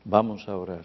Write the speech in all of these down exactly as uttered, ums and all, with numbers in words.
Vamos a orar.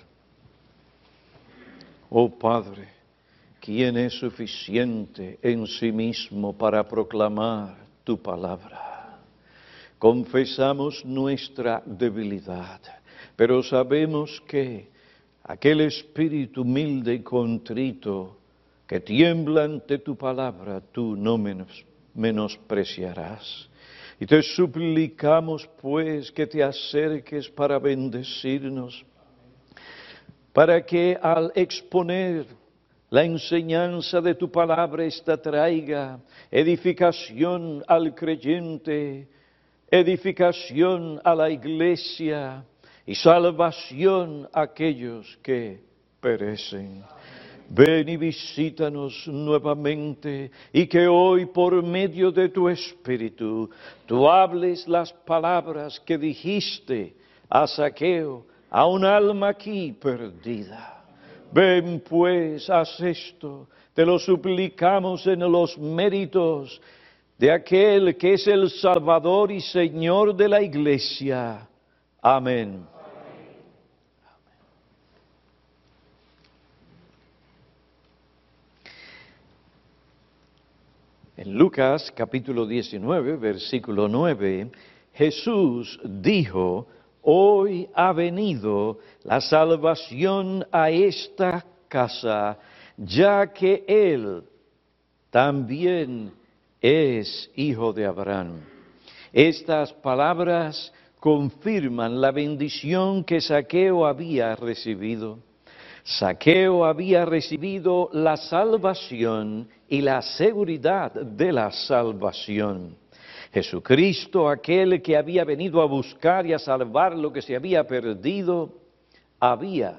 Oh Padre, ¿quién es suficiente en sí mismo para proclamar tu palabra? Confesamos nuestra debilidad, pero sabemos que aquel espíritu humilde y contrito que tiembla ante tu palabra, tú no menos, menospreciarás. Y te suplicamos, pues, que te acerques para bendecirnos, para que al exponer la enseñanza de tu palabra esta traiga edificación al creyente, edificación a la iglesia y salvación a aquellos que perecen. Ven y visítanos nuevamente y que hoy por medio de tu Espíritu tú hables las palabras que dijiste a Zaqueo, a un alma aquí perdida. Ven pues, haz esto, te lo suplicamos en los méritos de aquel que es el Salvador y Señor de la Iglesia. Amén. En Lucas capítulo diecinueve, versículo nueve, Jesús dijo: hoy ha venido la salvación a esta casa, ya que Él también es hijo de Abraham. Estas palabras confirman la bendición que Zaqueo había recibido. Zaqueo había recibido la salvación y la seguridad de la salvación. Jesucristo, aquel que había venido a buscar y a salvar lo que se había perdido, había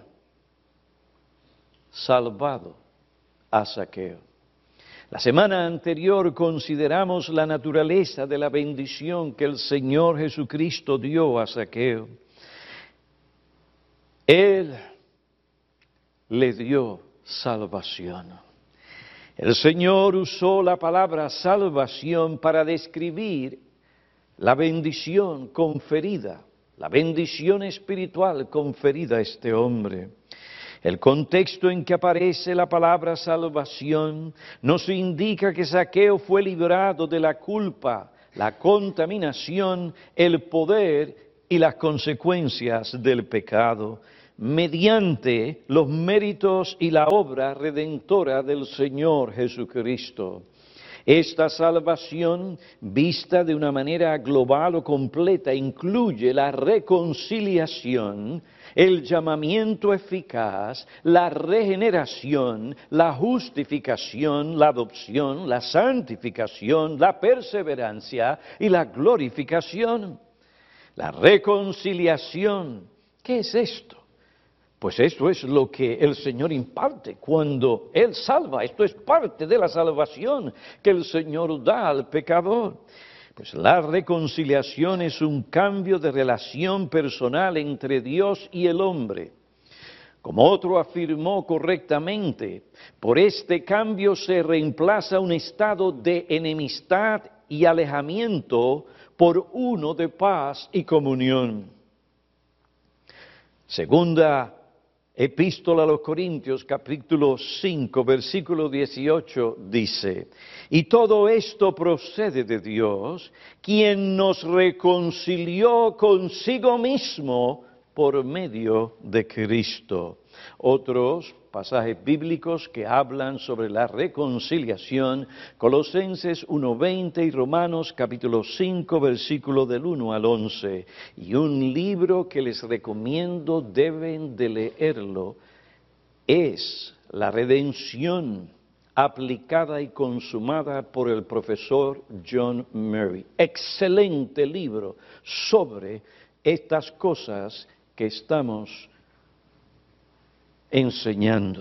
salvado a Zaqueo. La semana anterior consideramos la naturaleza de la bendición que el Señor Jesucristo dio a Zaqueo. Él le dio salvación. El Señor usó la palabra salvación para describir la bendición conferida, la bendición espiritual conferida a este hombre. El contexto en que aparece la palabra salvación nos indica que Zaqueo fue librado de la culpa, la contaminación, el poder y las consecuencias del pecado, mediante los méritos y la obra redentora del Señor Jesucristo. Esta salvación, vista de una manera global o completa, incluye la reconciliación, el llamamiento eficaz, la regeneración, la justificación, la adopción, la santificación, la perseverancia y la glorificación. La reconciliación, ¿qué es esto? Pues esto es lo que el Señor imparte cuando Él salva. Esto es parte de la salvación que el Señor da al pecador. Pues la reconciliación es un cambio de relación personal entre Dios y el hombre. Como otro afirmó correctamente, por este cambio se reemplaza un estado de enemistad y alejamiento por uno de paz y comunión. Segunda Epístola a los Corintios, capítulo cinco, versículo dieciocho, dice: y todo esto procede de Dios, quien nos reconcilió consigo mismo por medio de Cristo. Otros pasajes bíblicos que hablan sobre la reconciliación, Colosenses uno veinte y Romanos capítulo cinco, versículo del uno al once. Y un libro que les recomiendo, deben de leerlo, es La Redención aplicada y consumada por el profesor John Murray. Excelente libro sobre estas cosas que estamos enseñando.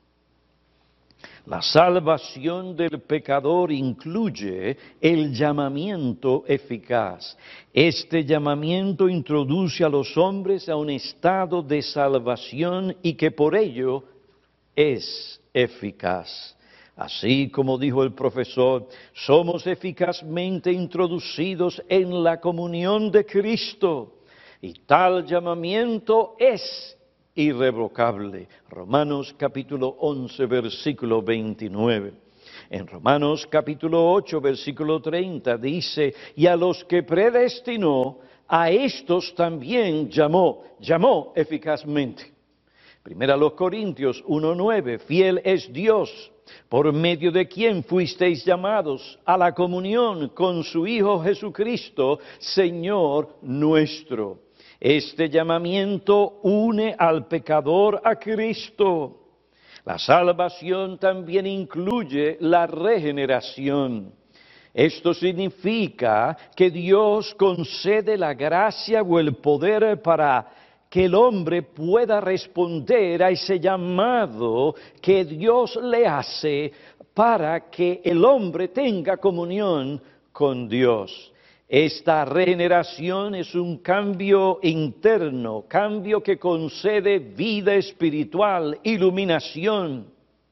La salvación del pecador incluye el llamamiento eficaz. Este llamamiento introduce a los hombres a un estado de salvación y que por ello es eficaz. Así como dijo el profesor, somos eficazmente introducidos en la comunión de Cristo y tal llamamiento es irrevocable. Romanos capítulo once, versículo veintinueve. En Romanos capítulo ocho, versículo treinta dice, y a los que predestinó, a estos también llamó, llamó eficazmente. Primera los Corintios uno nueve, fiel es Dios, por medio de quien fuisteis llamados a la comunión con su Hijo Jesucristo, Señor nuestro. Este llamamiento une al pecador a Cristo. La salvación también incluye la regeneración. Esto significa que Dios concede la gracia o el poder para que el hombre pueda responder a ese llamado que Dios le hace para que el hombre tenga comunión con Dios. Esta regeneración es un cambio interno, cambio que concede vida espiritual, iluminación.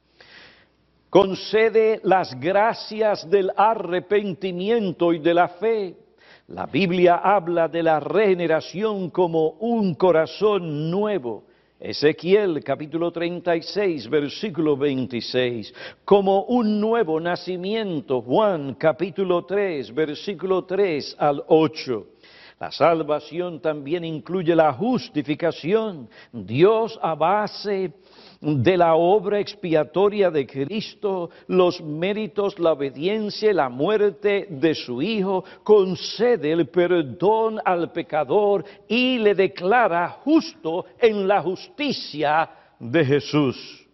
Concede las gracias del arrepentimiento y de la fe. La Biblia habla de la regeneración como un corazón nuevo. Ezequiel capítulo treinta y seis, versículo veintiséis. Como un nuevo nacimiento. Juan capítulo tres, versículo tres al ocho. La salvación también incluye la justificación. Dios, a base de la obra expiatoria de Cristo, los méritos, la obediencia y la muerte de su Hijo, concede el perdón al pecador y le declara justo en la justicia de Jesús.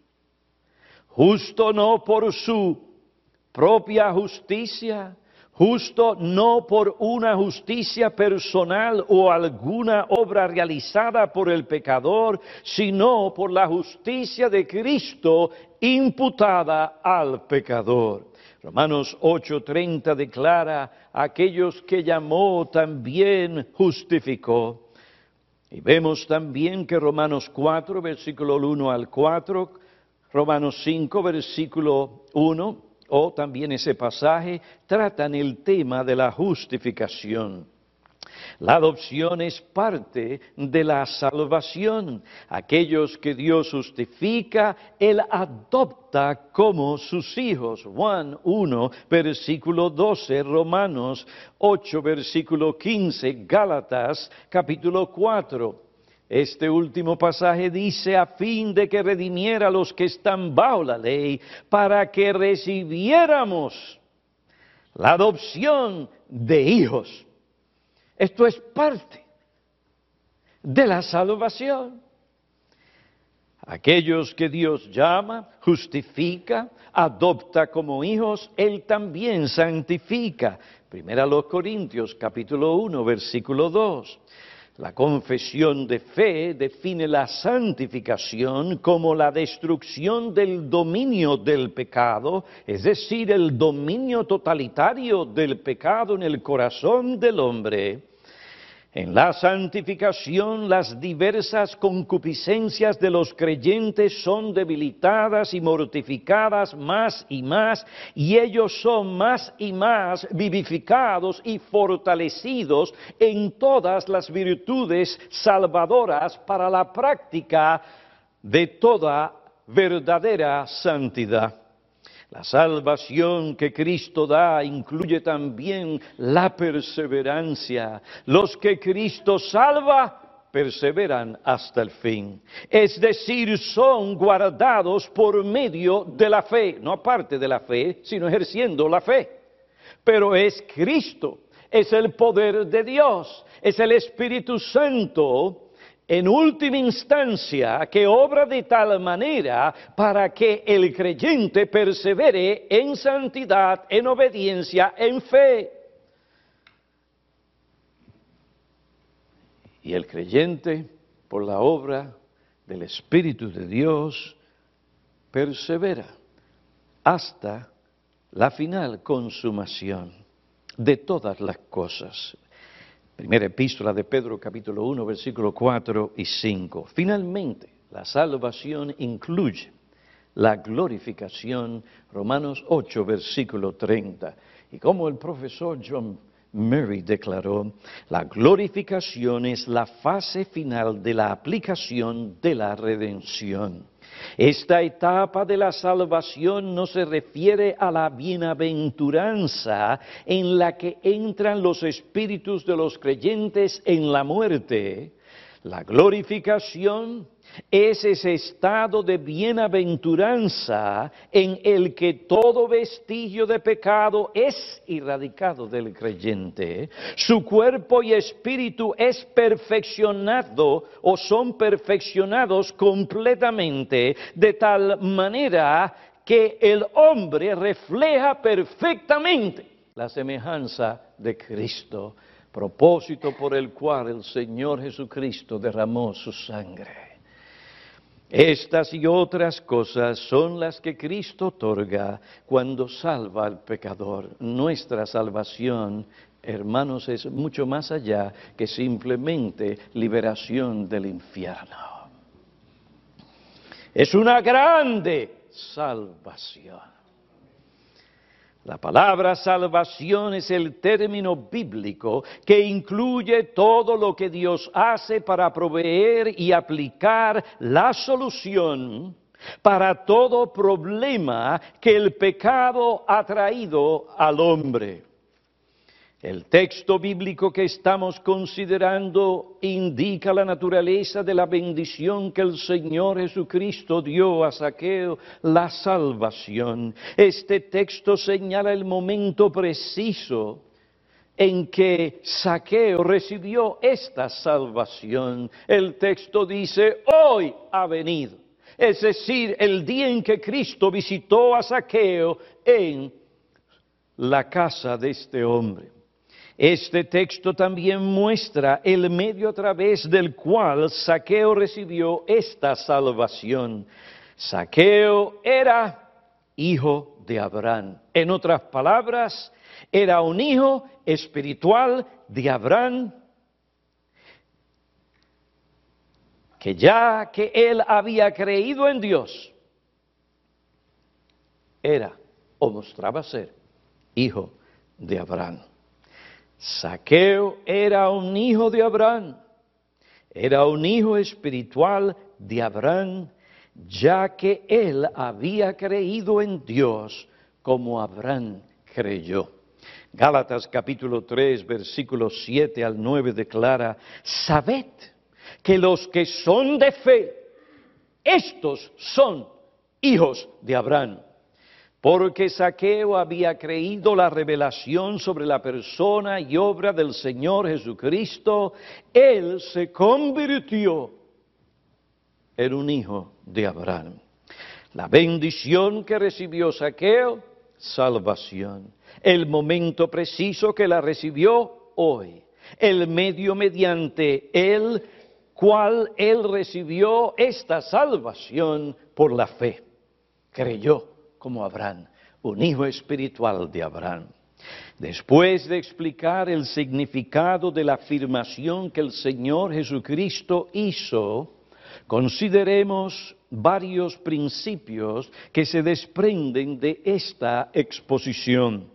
Justo no por su propia justicia, justo no por una justicia personal o alguna obra realizada por el pecador, sino por la justicia de Cristo imputada al pecador. Romanos ocho treinta declara, aquellos que llamó también justificó. Y vemos también que Romanos cuatro, versículo uno al cuatro, Romanos cinco, versículo uno, o también ese pasaje, tratan el tema de la justificación. La adopción es parte de la salvación. Aquellos que Dios justifica, Él adopta como sus hijos. Juan uno, versículo doce, Romanos ocho, versículo quince, Gálatas capítulo cuatro. Este último pasaje dice, a fin de que redimiera a los que están bajo la ley, para que recibiéramos la adopción de hijos. Esto es parte de la salvación. Aquellos que Dios llama, justifica, adopta como hijos, Él también santifica. Primera los Corintios, capítulo uno, versículo dos. La confesión de fe define la santificación como la destrucción del dominio del pecado, es decir, el dominio totalitario del pecado en el corazón del hombre. En la santificación, las diversas concupiscencias de los creyentes son debilitadas y mortificadas más y más, y ellos son más y más vivificados y fortalecidos en todas las virtudes salvadoras para la práctica de toda verdadera santidad. La salvación que Cristo da incluye también la perseverancia. Los que Cristo salva, perseveran hasta el fin. Es decir, son guardados por medio de la fe, no aparte de la fe, sino ejerciendo la fe. Pero es Cristo, es el poder de Dios, es el Espíritu Santo, en última instancia, que obra de tal manera para que el creyente persevere en santidad, en obediencia, en fe. Y el creyente, por la obra del Espíritu de Dios, persevera hasta la final consumación de todas las cosas. Primera epístola de Pedro, capítulo uno, versículos cuatro y cinco. Finalmente, la salvación incluye la glorificación, Romanos ocho, versículo treinta. Y como el profesor John Murray declaró, la glorificación es la fase final de la aplicación de la redención. Esta etapa de la salvación no se refiere a la bienaventuranza en la que entran los espíritus de los creyentes en la muerte. La glorificación es ese estado de bienaventuranza en el que todo vestigio de pecado es erradicado del creyente. Su cuerpo y espíritu es perfeccionado o son perfeccionados completamente de tal manera que el hombre refleja perfectamente la semejanza de Cristo, propósito por el cual el Señor Jesucristo derramó su sangre. Estas y otras cosas son las que Cristo otorga cuando salva al pecador. Nuestra salvación, hermanos, es mucho más allá que simplemente liberación del infierno. Es una grande salvación. La palabra salvación es el término bíblico que incluye todo lo que Dios hace para proveer y aplicar la solución para todo problema que el pecado ha traído al hombre. El texto bíblico que estamos considerando indica la naturaleza de la bendición que el Señor Jesucristo dio a Zaqueo, la salvación. Este texto señala el momento preciso en que Zaqueo recibió esta salvación. El texto dice, hoy ha venido. Es decir, el día en que Cristo visitó a Zaqueo en la casa de este hombre. Este texto también muestra el medio a través del cual Zaqueo recibió esta salvación. Zaqueo era hijo de Abraham. En otras palabras, era un hijo espiritual de Abraham, que ya que él había creído en Dios, era o mostraba ser hijo de Abraham. Zaqueo era un hijo de Abraham, era un hijo espiritual de Abraham, ya que él había creído en Dios como Abraham creyó. Gálatas capítulo tres, versículos siete al nueve declara, sabed que los que son de fe, estos son hijos de Abraham. Porque Zaqueo había creído la revelación sobre la persona y obra del Señor Jesucristo, él se convirtió en un hijo de Abraham. La bendición que recibió Zaqueo, salvación. El momento preciso que la recibió hoy. El medio mediante el cual él recibió esta salvación por la fe. Creyó como Abraham, un hijo espiritual de Abraham. Después de explicar el significado de la afirmación que el Señor Jesucristo hizo, consideremos varios principios que se desprenden de esta exposición.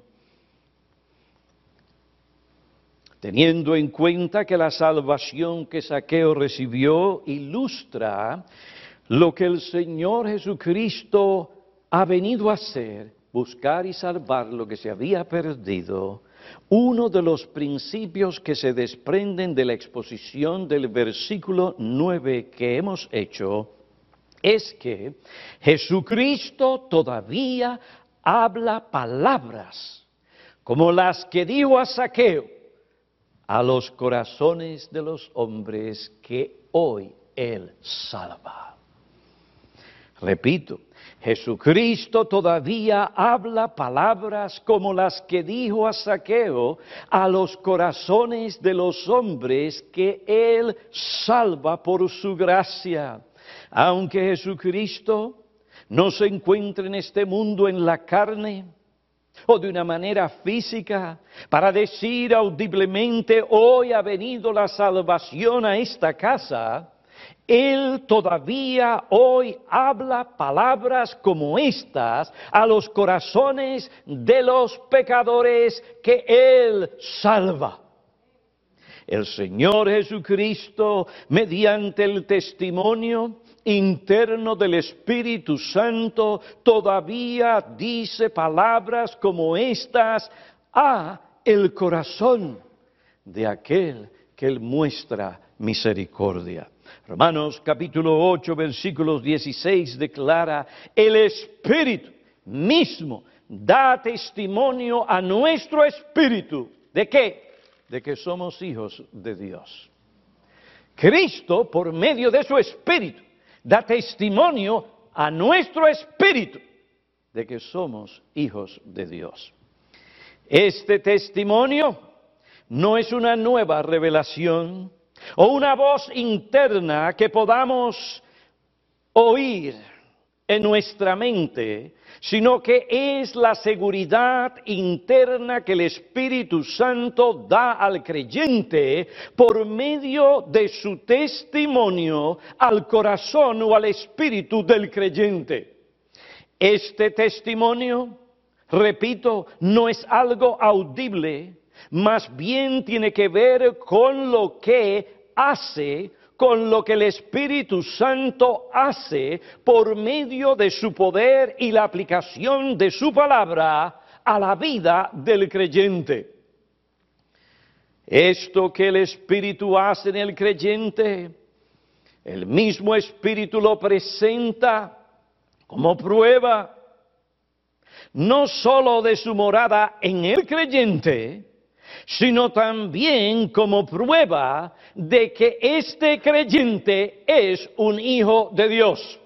Teniendo en cuenta que la salvación que Zaqueo recibió ilustra lo que el Señor Jesucristo ha venido a hacer, buscar y salvar lo que se había perdido, uno de los principios que se desprenden de la exposición del versículo nueve que hemos hecho es que Jesucristo todavía habla palabras como las que dijo a Zaqueo a los corazones de los hombres que hoy Él salva. Repito, Jesucristo todavía habla palabras como las que dijo a Zaqueo a los corazones de los hombres que Él salva por su gracia. Aunque Jesucristo no se encuentre en este mundo en la carne o de una manera física para decir audiblemente, hoy ha venido la salvación a esta casa, Él todavía hoy habla palabras como estas a los corazones de los pecadores que Él salva. El Señor Jesucristo, mediante el testimonio interno del Espíritu Santo, todavía dice palabras como estas a el corazón de aquel que Él muestra misericordia. Romanos capítulo ocho, versículos dieciséis declara: el Espíritu mismo da testimonio a nuestro espíritu. ¿De qué? De que somos hijos de Dios. Cristo, por medio de su Espíritu, da testimonio a nuestro espíritu de que somos hijos de Dios. Este testimonio no es una nueva revelación o una voz interna que podamos oír en nuestra mente, sino que es la seguridad interna que el Espíritu Santo da al creyente por medio de su testimonio al corazón o al espíritu del creyente. Este testimonio, repito, no es algo audible, más bien tiene que ver con lo que hace, con lo que el Espíritu Santo hace por medio de su poder y la aplicación de su palabra a la vida del creyente. Esto que el Espíritu hace en el creyente, el mismo Espíritu lo presenta como prueba, no sólo de su morada en el creyente, sino también como prueba de que este creyente es un hijo de Dios.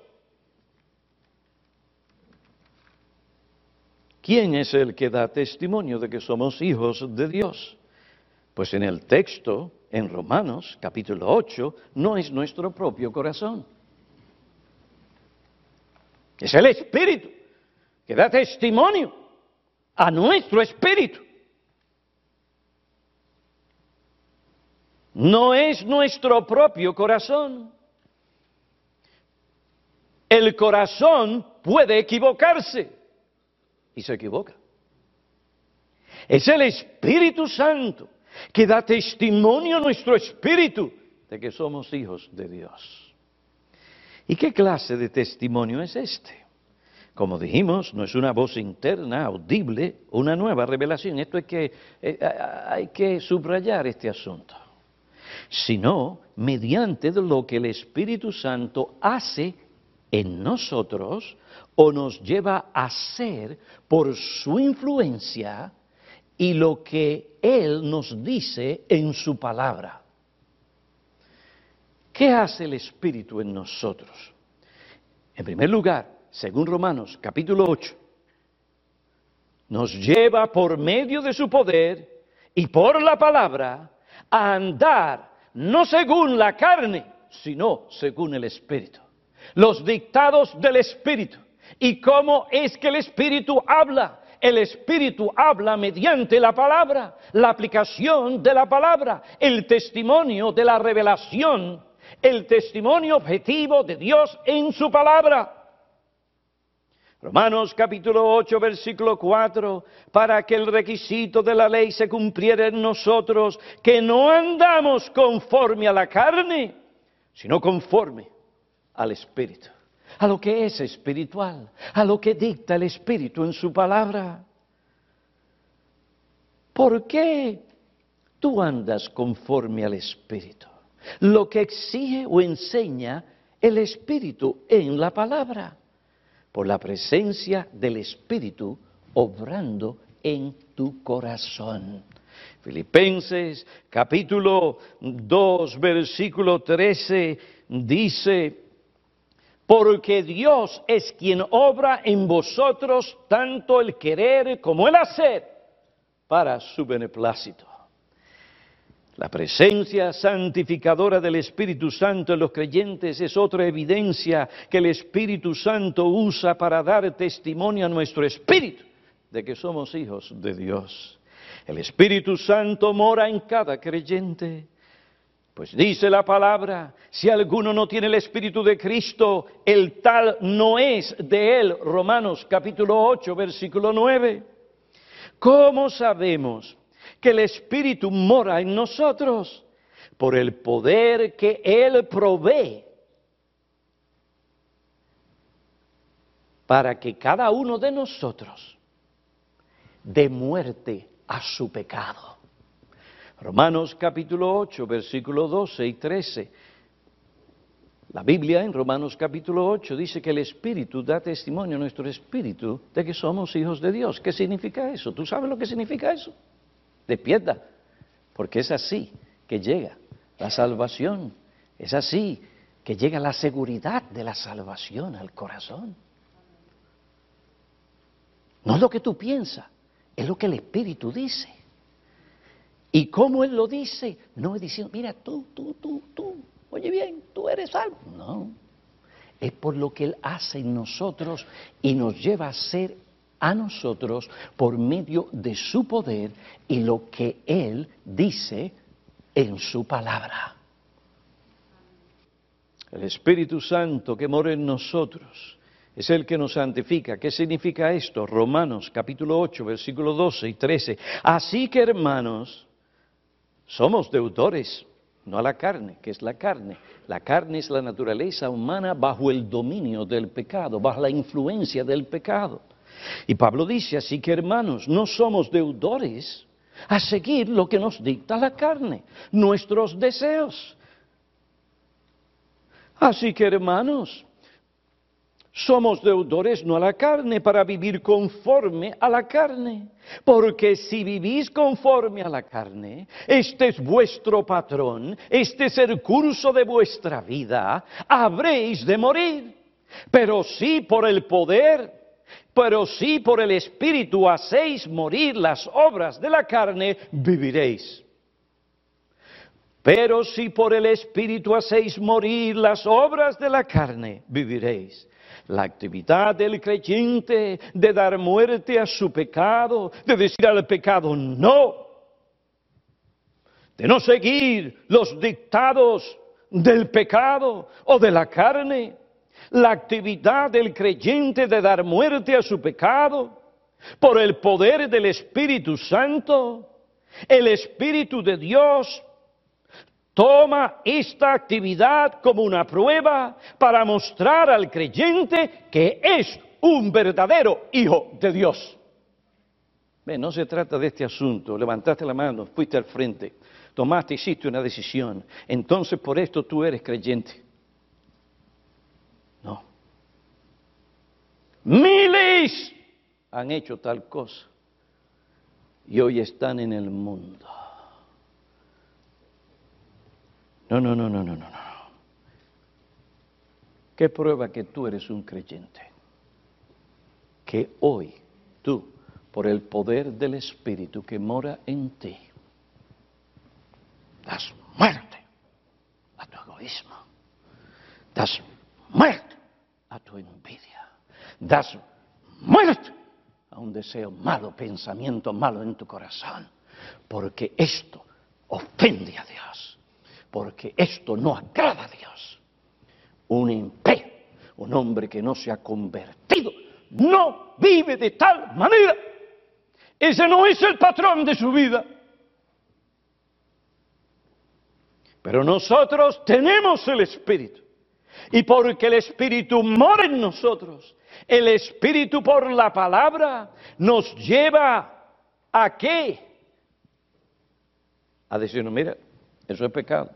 ¿Quién es el que da testimonio de que somos hijos de Dios? Pues en el texto, en Romanos capítulo ocho, no es nuestro propio corazón. Es el Espíritu que da testimonio a nuestro espíritu. No es nuestro propio corazón. El corazón puede equivocarse y se equivoca. Es el Espíritu Santo que da testimonio a nuestro espíritu de que somos hijos de Dios. ¿Y qué clase de testimonio es este? Como dijimos, no es una voz interna, audible, una nueva revelación. Esto es que eh, hay que subrayar este asunto. Sino mediante lo que el Espíritu Santo hace en nosotros o nos lleva a hacer por su influencia y lo que Él nos dice en su palabra. ¿Qué hace el Espíritu en nosotros? En primer lugar, según Romanos capítulo ocho, nos lleva por medio de su poder y por la palabra a andar no según la carne, sino según el Espíritu. Los dictados del Espíritu. ¿Y cómo es que el Espíritu habla? El Espíritu habla mediante la palabra, la aplicación de la palabra, el testimonio de la revelación, el testimonio objetivo de Dios en su palabra. Romanos capítulo ocho, versículo cuatro, para que el requisito de la ley se cumpliera en nosotros, que no andamos conforme a la carne, sino conforme al Espíritu, a lo que es espiritual, a lo que dicta el Espíritu en su palabra. ¿Por qué tú andas conforme al Espíritu? Lo que exige o enseña el Espíritu en la palabra. Por la presencia del Espíritu obrando en tu corazón. Filipenses capítulo dos, versículo trece dice: porque Dios es quien obra en vosotros tanto el querer como el hacer para su beneplácito. La presencia santificadora del Espíritu Santo en los creyentes es otra evidencia que el Espíritu Santo usa para dar testimonio a nuestro espíritu de que somos hijos de Dios. El Espíritu Santo mora en cada creyente. Pues dice la palabra, si alguno no tiene el Espíritu de Cristo, el tal no es de él. Romanos capítulo ocho, versículo nueve. ¿Cómo sabemos que el Espíritu mora en nosotros? Por el poder que Él provee para que cada uno de nosotros dé muerte a su pecado. Romanos capítulo ocho, versículos doce y trece. La Biblia en Romanos capítulo ocho dice que el Espíritu da testimonio a nuestro espíritu de que somos hijos de Dios. ¿Qué significa eso? ¿Tú sabes lo que significa eso? Despierta, porque es así que llega la salvación. Es así que llega la seguridad de la salvación al corazón. No es lo que tú piensas, es lo que el Espíritu dice. ¿Y cómo Él lo dice? No es diciendo, mira, tú, tú, tú, tú, oye bien, tú eres salvo. No, es por lo que Él hace en nosotros y nos lleva a ser a nosotros por medio de su poder y lo que Él dice en su palabra. El Espíritu Santo que mora en nosotros es el que nos santifica. ¿Qué significa esto? Romanos capítulo ocho, versículos doce y trece. Así que, hermanos, somos deudores, no a la carne. ¿Qué es la carne? La carne es la naturaleza humana bajo el dominio del pecado, bajo la influencia del pecado. Y Pablo dice, así que, hermanos, no somos deudores a seguir lo que nos dicta la carne, nuestros deseos. Así que, hermanos, somos deudores no a la carne para vivir conforme a la carne. Porque si vivís conforme a la carne, este es vuestro patrón, este es el curso de vuestra vida, habréis de morir. Pero si por el poder, pero si por el Espíritu hacéis morir las obras de la carne, viviréis. Pero si por el Espíritu hacéis morir las obras de la carne, viviréis. La actividad del creyente de dar muerte a su pecado, de decir al pecado no, de no seguir los dictados del pecado o de la carne. La actividad del creyente de dar muerte a su pecado por el poder del Espíritu Santo. El Espíritu de Dios toma esta actividad como una prueba para mostrar al creyente que es un verdadero hijo de Dios. Ve, no se trata de este asunto, levantaste la mano, fuiste al frente, tomaste, hiciste una decisión, entonces por esto tú eres creyente. No. Miles han hecho tal cosa y hoy están en el mundo. No, no, no, no, no, no, no. ¿Qué prueba que tú eres un creyente? Que hoy tú, por el poder del Espíritu que mora en ti, das muerte a tu egoísmo, das muerte a tu envidia, das muerte a un deseo malo, pensamiento malo en tu corazón, porque esto ofende a Dios. Porque esto no agrada a Dios. Un impío, un hombre que no se ha convertido, no vive de tal manera. Ese no es el patrón de su vida. Pero nosotros tenemos el Espíritu. Y porque el Espíritu mora en nosotros, el Espíritu por la palabra nos lleva ¿a qué? A decirnos, mira, eso es pecado.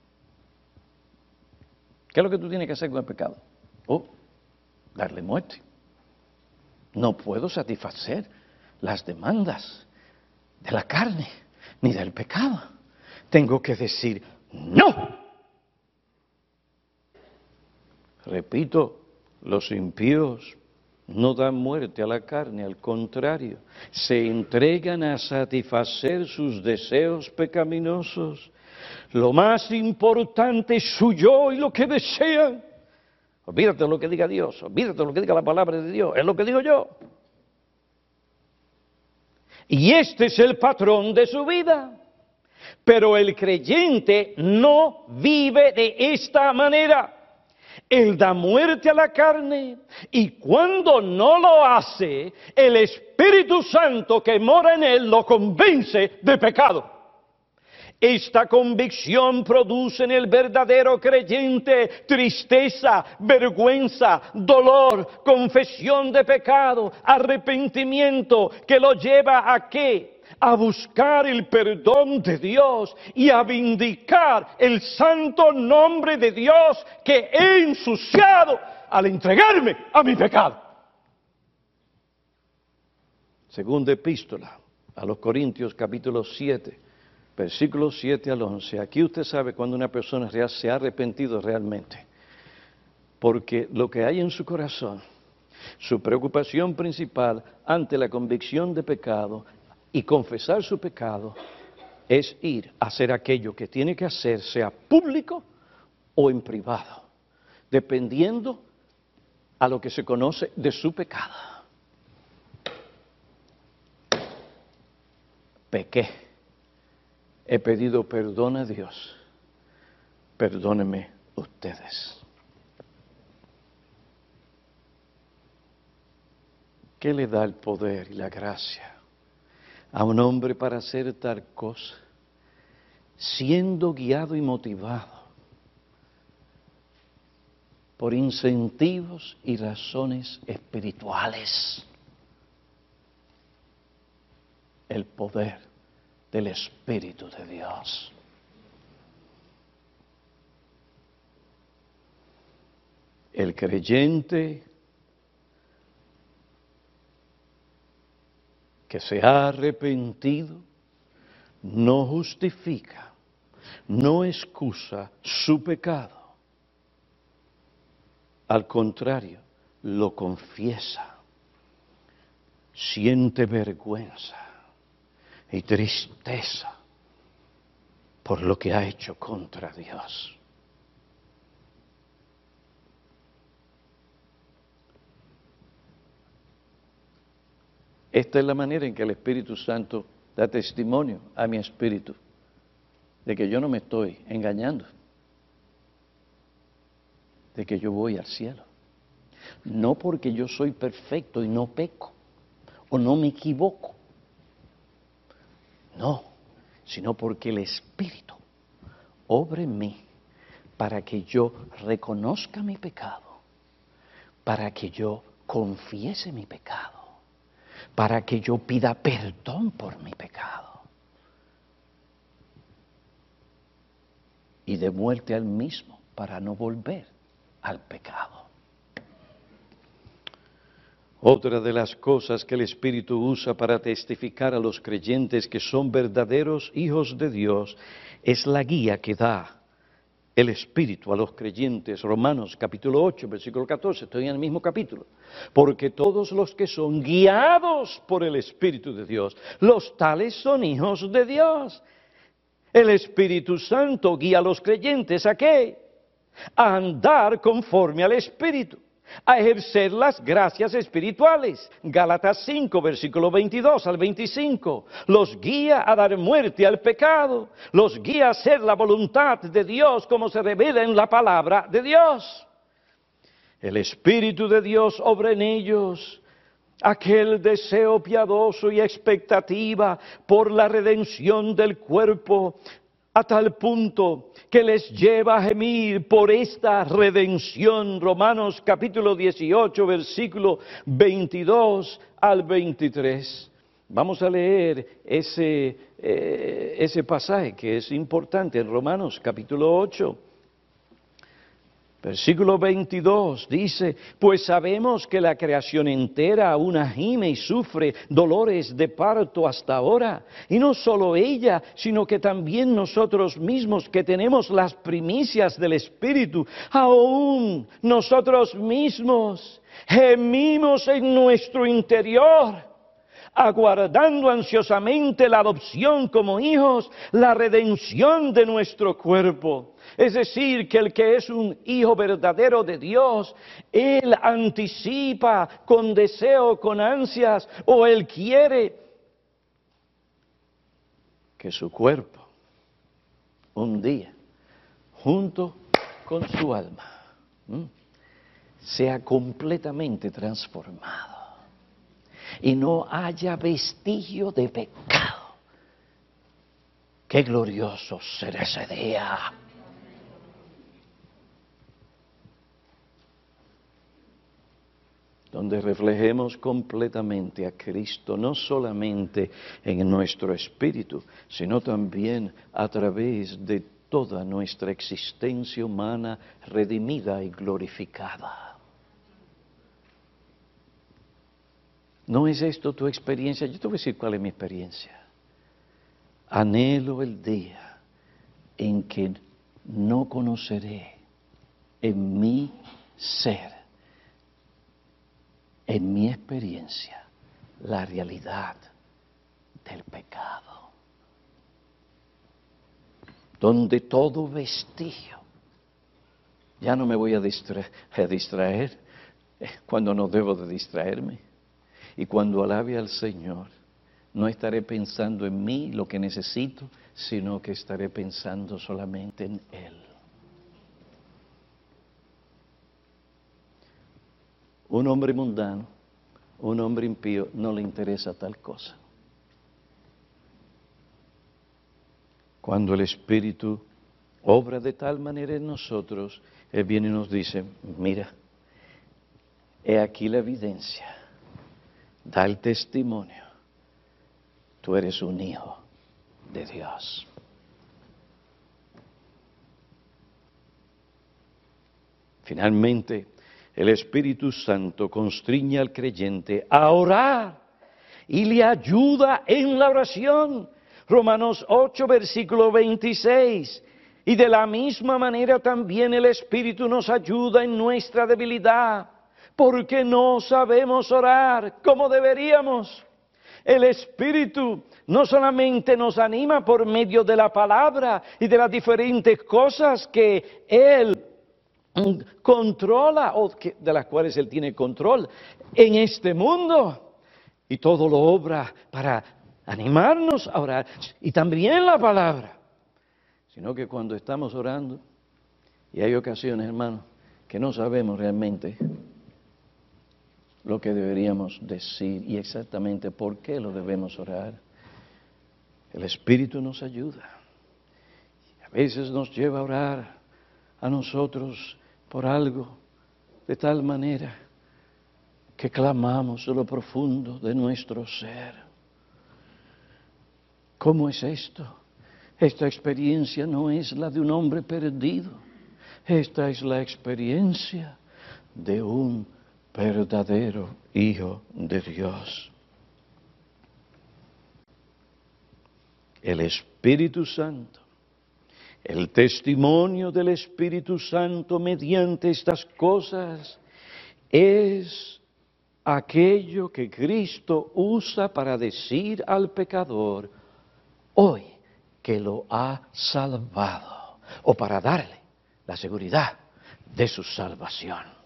¿Qué es lo que tú tienes que hacer con el pecado? Oh, darle muerte. No puedo satisfacer las demandas de la carne ni del pecado. Tengo que decir no. Repito, los impíos no dan muerte a la carne, al contrario, se entregan a satisfacer sus deseos pecaminosos. Lo más importante es su yo y lo que desean. Olvídate de lo que diga Dios, olvídate de lo que diga la palabra de Dios, es lo que digo yo. Y este es el patrón de su vida. Pero el creyente no vive de esta manera. Él da muerte a la carne y cuando no lo hace, el Espíritu Santo que mora en él lo convence de pecado. Esta convicción produce en el verdadero creyente tristeza, vergüenza, dolor, confesión de pecado, arrepentimiento, que lo lleva a ¿qué? A buscar el perdón de Dios y a vindicar el santo nombre de Dios que he ensuciado al entregarme a mi pecado. Segunda epístola a los Corintios, capítulo siete, versículos siete al once. Aquí usted sabe cuando una persona real se ha arrepentido realmente, porque lo que hay en su corazón, su preocupación principal ante la convicción de pecado y confesar su pecado, es ir a hacer aquello que tiene que hacer, sea público o en privado, dependiendo a lo que se conoce de su pecado. Pequé, he pedido perdón a Dios, perdónenme ustedes. ¿Qué le da el poder y la gracia a un hombre para hacer tal cosa, siendo guiado y motivado por incentivos y razones espirituales? El poder del Espíritu de Dios. El creyente que se ha arrepentido no justifica, no excusa su pecado. Al contrario, lo confiesa, siente vergüenza y tristeza por lo que ha hecho contra Dios. Esta es la manera en que el Espíritu Santo da testimonio a mi espíritu de que yo no me estoy engañando, de que yo voy al cielo. No porque yo soy perfecto y no peco o no me equivoco, no, sino porque el Espíritu obra en mí para que yo reconozca mi pecado, para que yo confiese mi pecado, para que yo pida perdón por mi pecado y de muerte al mismo para no volver al pecado. Otra de las cosas que el Espíritu usa para testificar a los creyentes que son verdaderos hijos de Dios es la guía que da el Espíritu a los creyentes. Romanos capítulo ocho, versículo catorce, estoy en el mismo capítulo. Porque todos los que son guiados por el Espíritu de Dios, los tales son hijos de Dios. El Espíritu Santo guía a los creyentes ¿a qué? A andar conforme al Espíritu, a ejercer las gracias espirituales. Gálatas cinco, versículo veintidós al veinticinco. Los guía a dar muerte al pecado. Los guía a hacer la voluntad de Dios como se revela en la palabra de Dios. El Espíritu de Dios obra en ellos aquel deseo piadoso y expectativa por la redención del cuerpo, a tal punto que les lleva a gemir por esta redención. Romanos capítulo dieciocho, versículo veintidós al veintitrés. Vamos a leer ese, eh, ese pasaje que es importante en Romanos capítulo ocho. Versículo veintidós dice, pues sabemos que la creación entera aún gime y sufre dolores de parto hasta ahora. Y no solo ella, sino que también nosotros mismos que tenemos las primicias del Espíritu, aún nosotros mismos gemimos en nuestro interior, aguardando ansiosamente la adopción como hijos, la redención de nuestro cuerpo. Es decir, que el que es un hijo verdadero de Dios, él anticipa con deseo, con ansias, o él quiere que su cuerpo un día, junto con su alma, ¿m? sea completamente transformado y no haya vestigio de pecado. ¡Qué glorioso será ese día! Donde reflejemos completamente a Cristo, no solamente en nuestro espíritu, sino también a través de toda nuestra existencia humana redimida y glorificada. ¿No es esto tu experiencia? Yo te voy a decir cuál es mi experiencia. Anhelo el día en que no conoceré en mi ser, en mi experiencia, la realidad del pecado. Donde todo vestigio, ya no me voy a distraer, a distraer cuando no debo de distraerme. Y cuando alabe al Señor, no estaré pensando en mí, lo que necesito, sino que estaré pensando solamente en Él. Un hombre mundano, un hombre impío, no le interesa tal cosa. Cuando el Espíritu obra de tal manera en nosotros, Él viene y nos dice, mira, he aquí la evidencia, da el testimonio, tú eres un hijo de Dios. Finalmente, el Espíritu Santo constriñe al creyente a orar y le ayuda en la oración. Romanos ocho, versículo veintiséis. Y de la misma manera también el Espíritu nos ayuda en nuestra debilidad, porque no sabemos orar como deberíamos. El Espíritu no solamente nos anima por medio de la palabra y de las diferentes cosas que Él controla, o que, de las cuales Él tiene control en este mundo, y todo lo obra para animarnos a orar, y también la palabra, sino que cuando estamos orando, y hay ocasiones, hermanos, que no sabemos realmente lo que deberíamos decir y exactamente por qué lo debemos orar, el Espíritu nos ayuda. A veces nos lleva a orar a nosotros por algo de tal manera que clamamos de lo profundo de nuestro ser. ¿Cómo es esto? Esta experiencia no es la de un hombre perdido. Esta es la experiencia de un verdadero Hijo de Dios. El Espíritu Santo, el testimonio del Espíritu Santo mediante estas cosas es aquello que Cristo usa para decir al pecador, hoy que lo ha salvado, o para darle la seguridad de su salvación.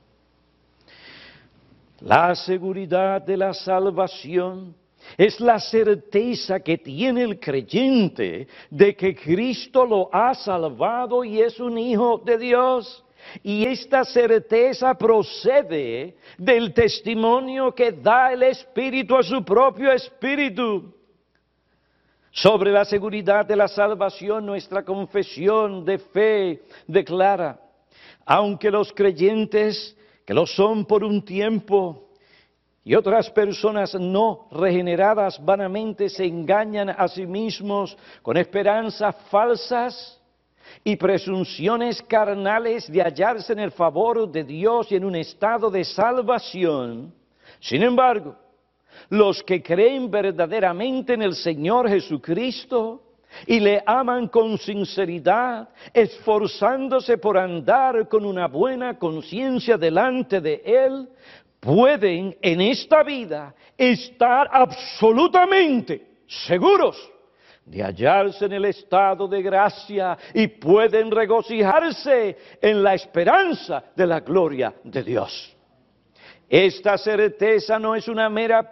La seguridad de la salvación es la certeza que tiene el creyente de que Cristo lo ha salvado y es un hijo de Dios. Y esta certeza procede del testimonio que da el Espíritu a su propio Espíritu. Sobre la seguridad de la salvación, nuestra confesión de fe declara, aunque los creyentes que lo son por un tiempo y otras personas no regeneradas vanamente se engañan a sí mismos con esperanzas falsas y presunciones carnales de hallarse en el favor de Dios y en un estado de salvación, sin embargo, los que creen verdaderamente en el Señor Jesucristo y le aman con sinceridad, esforzándose por andar con una buena conciencia delante de Él, pueden en esta vida estar absolutamente seguros de hallarse en el estado de gracia y pueden regocijarse en la esperanza de la gloria de Dios. Esta certeza no es una mera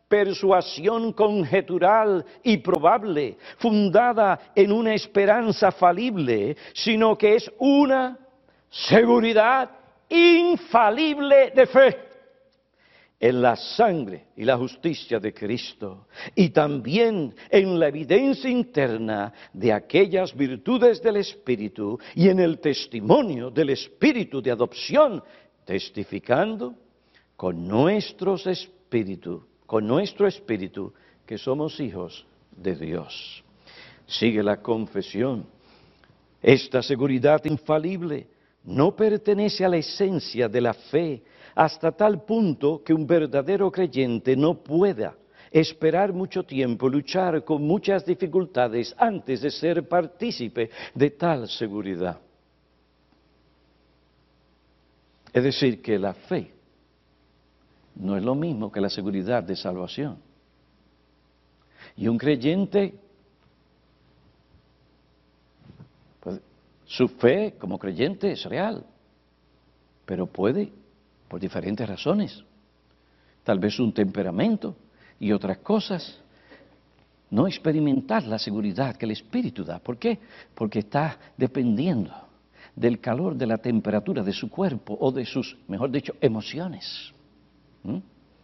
persuasión conjetural y probable, fundada en una esperanza falible, sino que es una seguridad infalible de fe en la sangre y la justicia de Cristo, y también en la evidencia interna de aquellas virtudes del Espíritu y en el testimonio del Espíritu de adopción, testificando con nuestros espíritus, con nuestro espíritu, que somos hijos de Dios. Sigue la confesión. Esta seguridad infalible no pertenece a la esencia de la fe, hasta tal punto que un verdadero creyente no pueda esperar mucho tiempo, luchar con muchas dificultades antes de ser partícipe de tal seguridad. Es decir, que la fe no es lo mismo que la seguridad de salvación. Y un creyente, pues, su fe como creyente es real, pero puede, por diferentes razones, tal vez un temperamento y otras cosas, no experimentar la seguridad que el Espíritu da. ¿Por qué? Porque está dependiendo del calor, de la temperatura de su cuerpo o de sus, mejor dicho, emociones. ¿Mm?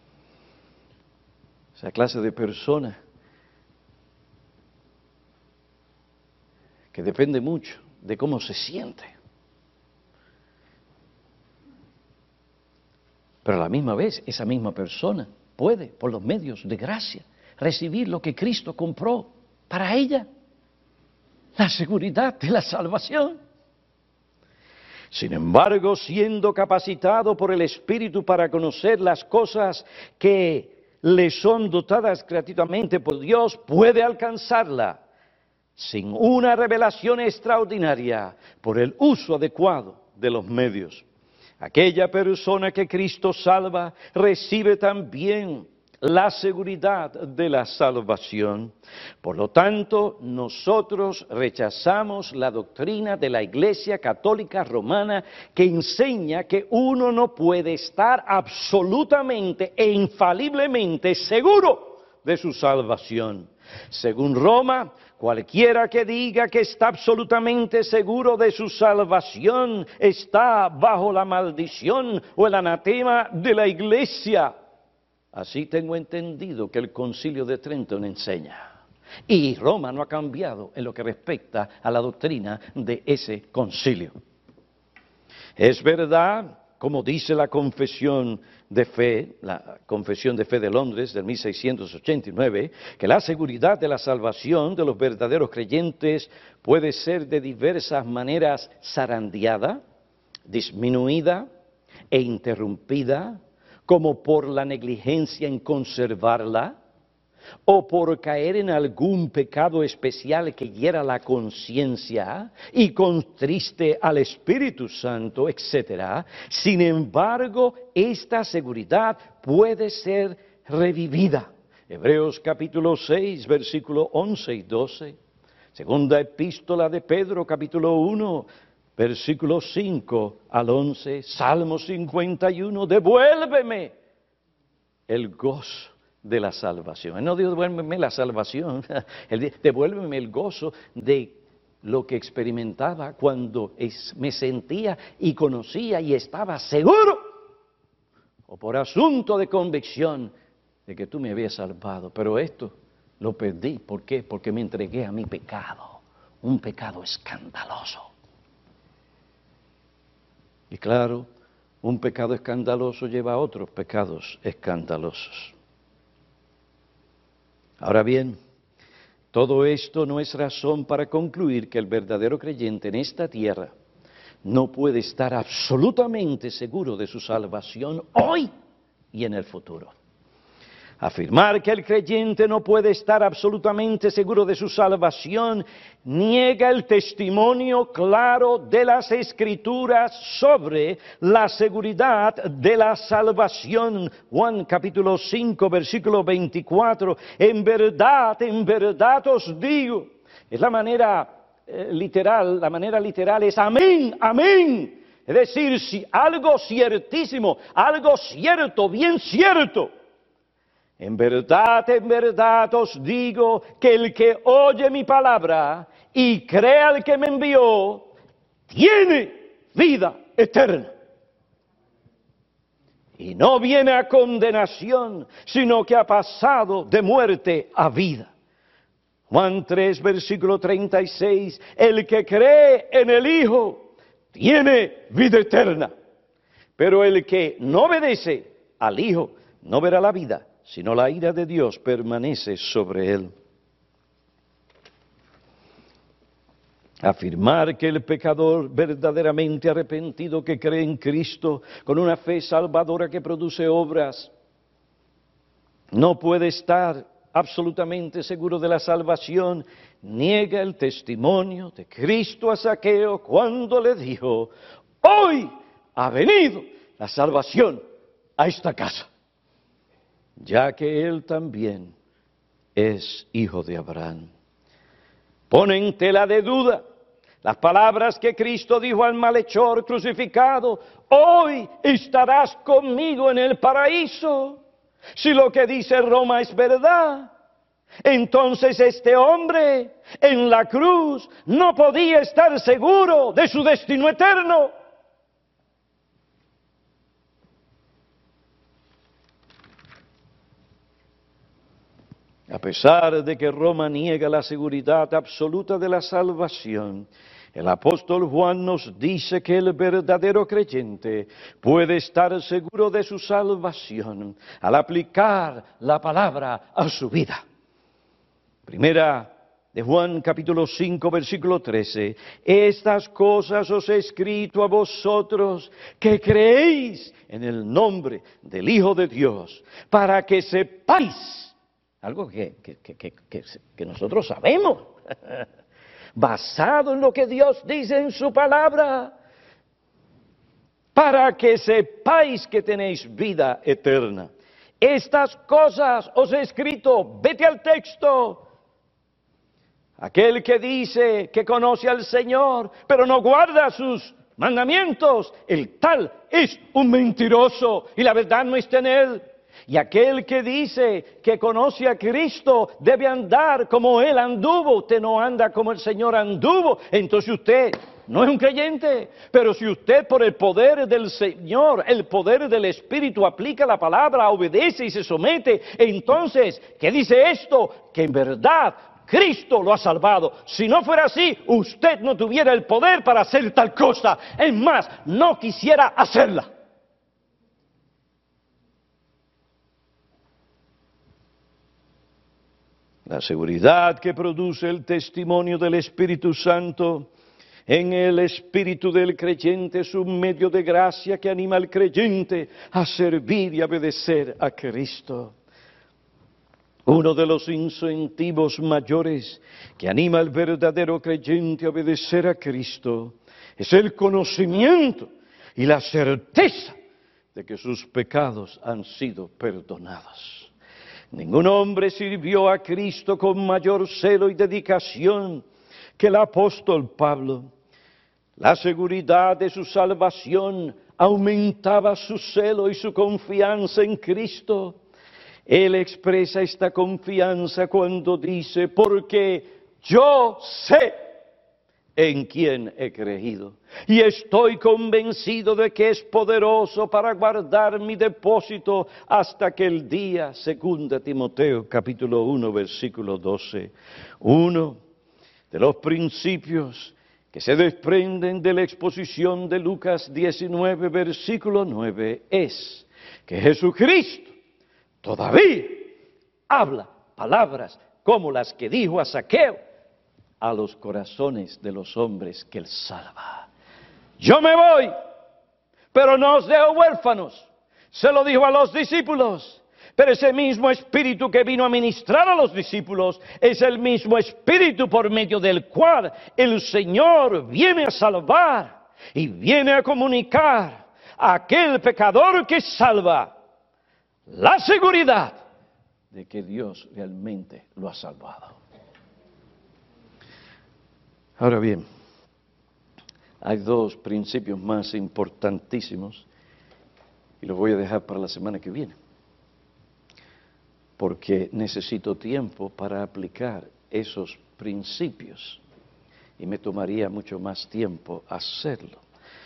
Esa clase de persona que depende mucho de cómo se siente. Pero a la misma vez, esa misma persona puede, por los medios de gracia, recibir lo que Cristo compró para ella, la seguridad de la salvación. Sin embargo, siendo capacitado por el Espíritu para conocer las cosas que le son dotadas gratuitamente por Dios, puede alcanzarla sin una revelación extraordinaria por el uso adecuado de los medios. Aquella persona que Cristo salva recibe también la seguridad de la salvación. Por lo tanto, nosotros rechazamos la doctrina de la Iglesia Católica Romana que enseña que uno no puede estar absolutamente e infaliblemente seguro de su salvación. Según Roma, cualquiera que diga que está absolutamente seguro de su salvación está bajo la maldición o el anatema de la Iglesia. Así tengo entendido que el Concilio de Trento enseña. Y Roma no ha cambiado en lo que respecta a la doctrina de ese concilio. Es verdad, como dice la Confesión de Fe, la Confesión de Fe de Londres del mil seiscientos ochenta y nueve, que la seguridad de la salvación de los verdaderos creyentes puede ser de diversas maneras zarandeada, disminuida e interrumpida, como por la negligencia en conservarla, o por caer en algún pecado especial que hiera la conciencia y contriste al Espíritu Santo, etcétera. Sin embargo, esta seguridad puede ser revivida. Hebreos capítulo seis, versículo once y doce. Segunda epístola de Pedro, capítulo uno, versículos cinco al once. Salmo cincuenta y uno, devuélveme el gozo de la salvación. Él no dijo devuélveme la salvación, él dijo devuélveme el gozo de lo que experimentaba cuando es, me sentía y conocía y estaba seguro, o por asunto de convicción, de que tú me habías salvado. Pero esto lo perdí. ¿Por qué? Porque me entregué a mi pecado, un pecado escandaloso. Y claro, un pecado escandaloso lleva a otros pecados escandalosos. Ahora bien, todo esto no es razón para concluir que el verdadero creyente en esta tierra no puede estar absolutamente seguro de su salvación hoy y en el futuro. Afirmar que el creyente no puede estar absolutamente seguro de su salvación niega el testimonio claro de las Escrituras sobre la seguridad de la salvación. Juan capítulo cinco, versículo veinticuatro. En verdad, en verdad os digo. Es la manera eh, literal, la manera literal es amén, amén. Es decir, si algo ciertísimo, algo cierto, bien cierto. En verdad, en verdad os digo que el que oye mi palabra y cree al que me envió, tiene vida eterna. Y no viene a condenación, sino que ha pasado de muerte a vida. Juan tres, versículo treinta y seis, el que cree en el Hijo tiene vida eterna, pero el que no obedece al Hijo no verá la vida, sino la ira de Dios permanece sobre él. Afirmar que el pecador verdaderamente arrepentido que cree en Cristo con una fe salvadora que produce obras, no puede estar absolutamente seguro de la salvación, niega el testimonio de Cristo a Zaqueo cuando le dijo: hoy ha venido la salvación a esta casa, ya que él también es hijo de Abraham. Pone en tela de duda las palabras que Cristo dijo al malhechor crucificado: hoy estarás conmigo en el paraíso. Si lo que dice Roma es verdad, entonces este hombre en la cruz no podía estar seguro de su destino eterno. A pesar de que Roma niega la seguridad absoluta de la salvación, el apóstol Juan nos dice que el verdadero creyente puede estar seguro de su salvación al aplicar la palabra a su vida. Primera de Juan capítulo cinco, versículo trece. Estas cosas os he escrito a vosotros que creéis en el nombre del Hijo de Dios, para que sepáis algo que, que, que, que, que, que nosotros sabemos, basado en lo que Dios dice en su palabra, para que sepáis que tenéis vida eterna. Estas cosas os he escrito, vete al texto. Aquel que dice que conoce al Señor, pero no guarda sus mandamientos, el tal es un mentiroso y la verdad no está en él. Y aquel que dice que conoce a Cristo debe andar como Él anduvo. Usted no anda como el Señor anduvo, entonces usted no es un creyente. Pero si usted por el poder del Señor, el poder del Espíritu, aplica la palabra, obedece y se somete, entonces, ¿qué dice esto? Que en verdad Cristo lo ha salvado. Si no fuera así, usted no tuviera el poder para hacer tal cosa. Es más, no quisiera hacerla. La seguridad que produce el testimonio del Espíritu Santo en el espíritu del creyente es un medio de gracia que anima al creyente a servir y a obedecer a Cristo. Uno de los incentivos mayores que anima al verdadero creyente a obedecer a Cristo es el conocimiento y la certeza de que sus pecados han sido perdonados. Ningún hombre sirvió a Cristo con mayor celo y dedicación que el apóstol Pablo. La seguridad de su salvación aumentaba su celo y su confianza en Cristo. Él expresa esta confianza cuando dice: porque yo sé en quien he creído, y estoy convencido de que es poderoso para guardar mi depósito hasta aquel día. Segunda Timoteo capítulo uno, versículo doce. Uno de los principios que se desprenden de la exposición de Lucas diecinueve, versículo nueve, es que Jesucristo todavía habla palabras como las que dijo a Zaqueo a los corazones de los hombres que Él salva. Yo me voy, pero no os dejo huérfanos. Se lo dijo a los discípulos. Pero ese mismo Espíritu que vino a ministrar a los discípulos es el mismo Espíritu por medio del cual el Señor viene a salvar y viene a comunicar a aquel pecador que salva la seguridad de que Dios realmente lo ha salvado. Ahora bien, hay dos principios más importantísimos y los voy a dejar para la semana que viene. porque necesito tiempo para aplicar esos principios y me tomaría mucho más tiempo hacerlo.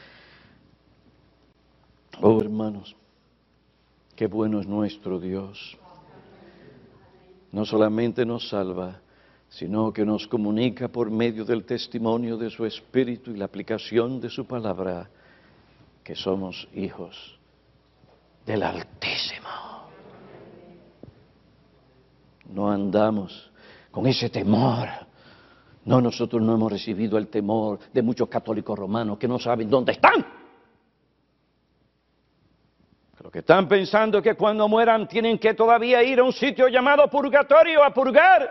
Oh, hermanos, qué bueno es nuestro Dios. No solamente nos salva, sino que nos comunica por medio del testimonio de su Espíritu y la aplicación de su palabra que somos hijos del Altísimo. No andamos con ese temor. No, nosotros no hemos recibido el temor de muchos católicos romanos que no saben dónde están. Pero que están pensando que cuando mueran tienen que todavía ir a un sitio llamado purgatorio a purgar.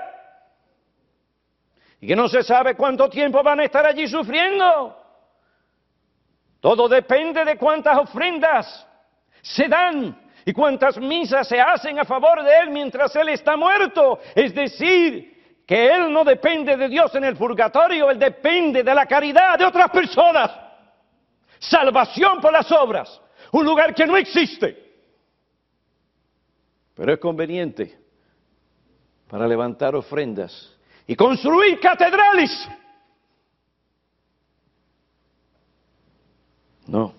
Y que no se sabe cuánto tiempo van a estar allí sufriendo. Todo depende de cuántas ofrendas se dan y cuántas misas se hacen a favor de Él mientras Él está muerto. Es decir, que Él no depende de Dios en el purgatorio, Él depende de la caridad de otras personas. Salvación por las obras, un lugar que no existe. Pero es conveniente para levantar ofrendas y construir catedrales. No.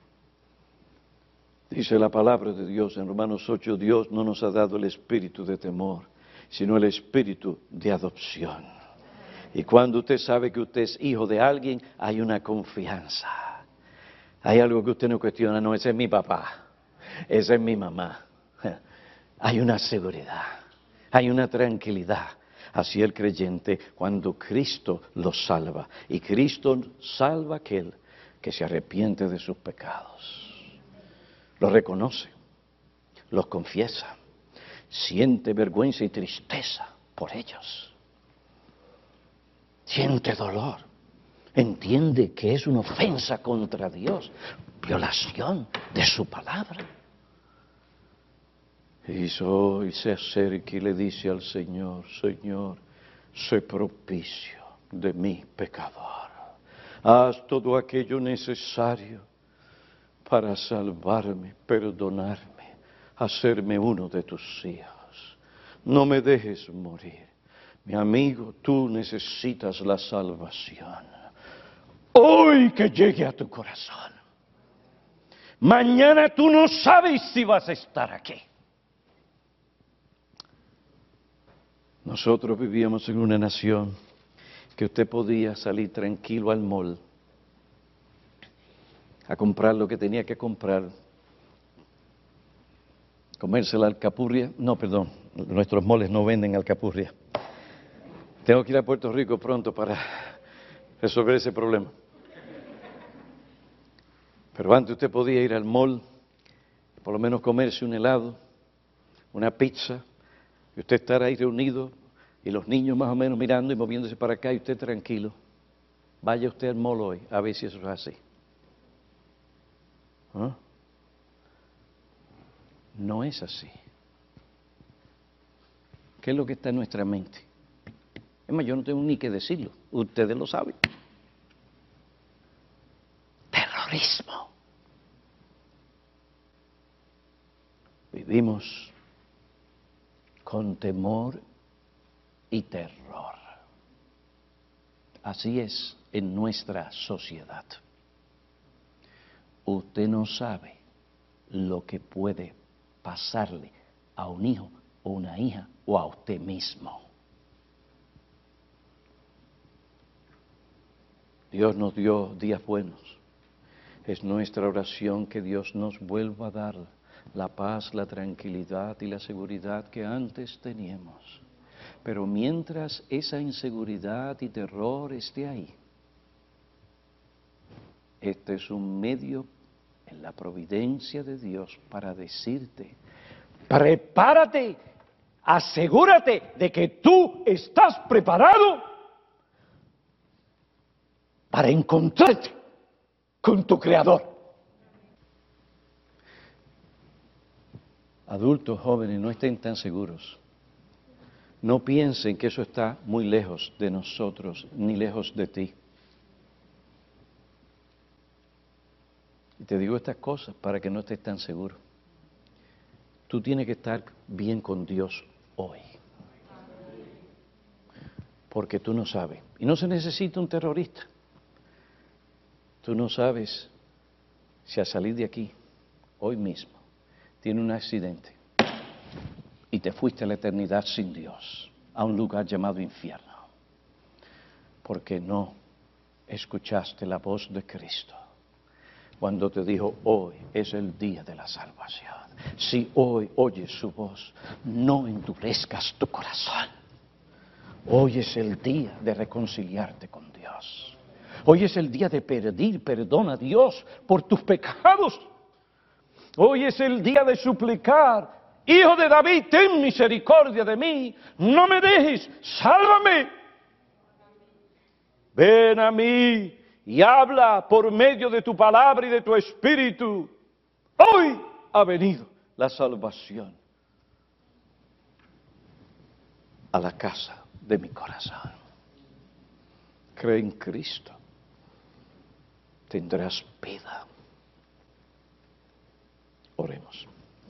Dice la palabra de Dios en Romanos ocho, Dios no nos ha dado el espíritu de temor, sino el espíritu de adopción. Y cuando usted sabe que usted es hijo de alguien, hay una confianza. Hay algo que usted no cuestiona, no, ese es mi papá, esa es mi mamá. Hay una seguridad, hay una tranquilidad. Así el creyente cuando Cristo lo salva. Y Cristo salva a aquel que se arrepiente de sus pecados. Los reconoce, los confiesa, siente vergüenza y tristeza por ellos. Siente dolor, entiende que es una ofensa contra Dios, violación de su palabra. Y hoy se acerca y le dice al Señor, Señor, sé propicio de mi pecador. Haz todo aquello necesario para salvarme, perdonarme, hacerme uno de tus hijos. No me dejes morir. Mi amigo, tú necesitas la salvación. Hoy que llegue a tu corazón. Mañana tú no sabes si vas a estar aquí. Nosotros vivíamos en una nación que usted podía salir tranquilo al mall a comprar lo que tenía que comprar, comerse la alcapurria. No, perdón, nuestros moles no venden alcapurria. Tengo que ir a Puerto Rico pronto para resolver ese problema. Pero antes usted podía ir al mall, por lo menos comerse un helado, una pizza, y usted estar ahí reunido, y los niños más o menos mirando y moviéndose para acá, y usted tranquilo. Vaya usted al mall hoy, a ver si eso es así. ¿Ah? No es así. ¿Qué es lo que está en nuestra mente? Es más, yo no tengo ni que decirlo, ustedes lo saben. Terrorismo. Vivimos con temor y terror. Así es en nuestra sociedad. Usted no sabe lo que puede pasarle a un hijo o una hija o a usted mismo. Dios nos dio días buenos. Es nuestra oración que Dios nos vuelva a dar la paz, la tranquilidad y la seguridad que antes teníamos. Pero mientras esa inseguridad y terror esté ahí, este es un medio en la providencia de Dios para decirte, prepárate, asegúrate de que tú estás preparado para encontrarte con tu Creador. Adultos, jóvenes, no estén tan seguros. No piensen que eso está muy lejos de nosotros, ni lejos de ti. Y te digo estas cosas para que no estés tan seguro. Tú tienes que estar bien con Dios hoy. Porque tú no sabes, y no se necesita un terrorista, tú no sabes si al salir de aquí, hoy mismo, tiene un accidente y te fuiste a la eternidad sin Dios, a un lugar llamado infierno, porque no escuchaste la voz de Cristo cuando te dijo, hoy es el día de la salvación. Si hoy oyes su voz, no endurezcas tu corazón. Hoy es el día de reconciliarte con Dios. Hoy es el día de pedir perdón a Dios por tus pecados. Hoy es el día de suplicar, Hijo de David, ten misericordia de mí, no me dejes, sálvame. Ven a mí y habla por medio de tu palabra y de tu espíritu. Hoy ha venido la salvación a la casa de mi corazón. Cree en Cristo, tendrás vida. Oremos.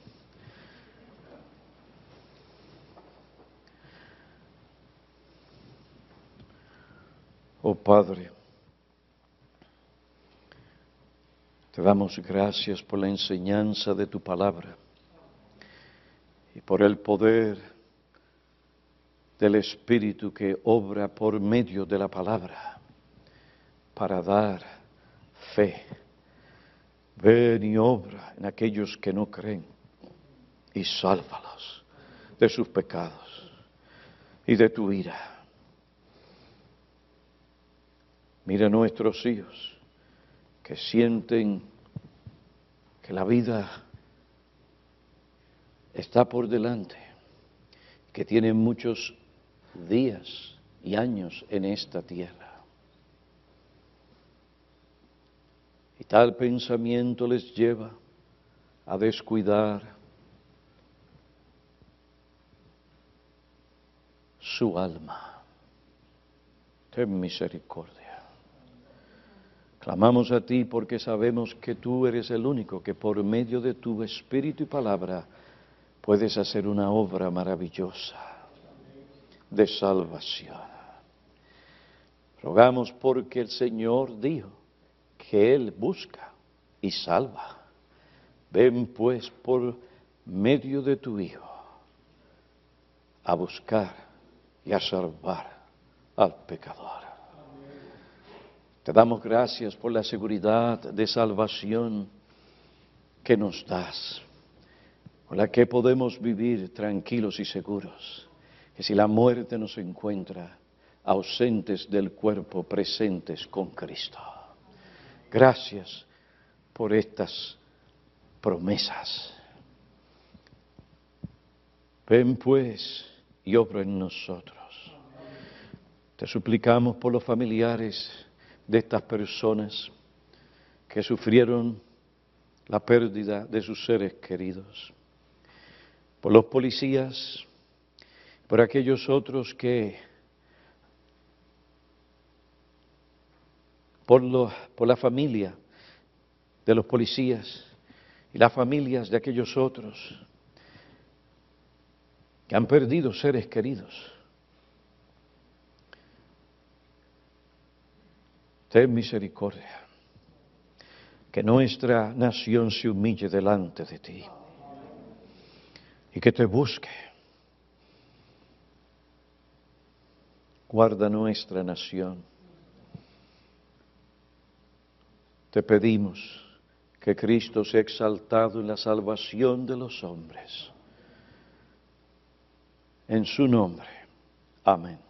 Oh Padre, te damos gracias por la enseñanza de tu palabra y por el poder del Espíritu que obra por medio de la palabra para dar fe. Ven y obra en aquellos que no creen y sálvalos de sus pecados y de tu ira. Mira a nuestros hijos que sienten que la vida está por delante, que tienen muchos días y años en esta tierra. Y tal pensamiento les lleva a descuidar su alma. Ten misericordia. Clamamos a ti porque sabemos que tú eres el único que por medio de tu espíritu y palabra puedes hacer una obra maravillosa de salvación. Rogamos porque el Señor dijo que Él busca y salva. Ven pues por medio de tu Hijo a buscar y a salvar al pecador. Te damos gracias por la seguridad de salvación que nos das, con la que podemos vivir tranquilos y seguros, que si la muerte nos encuentra ausentes del cuerpo, presentes con Cristo. Gracias por estas promesas. Ven pues y obra en nosotros. Te suplicamos por los familiares de estas personas que sufrieron la pérdida de sus seres queridos, por los policías, por aquellos otros que, por, lo, por la familia de los policías y las familias de aquellos otros que han perdido seres queridos. Ten misericordia, que nuestra nación se humille delante de ti y que te busque. Guarda nuestra nación. Te pedimos que Cristo sea exaltado en la salvación de los hombres. En su nombre. Amén.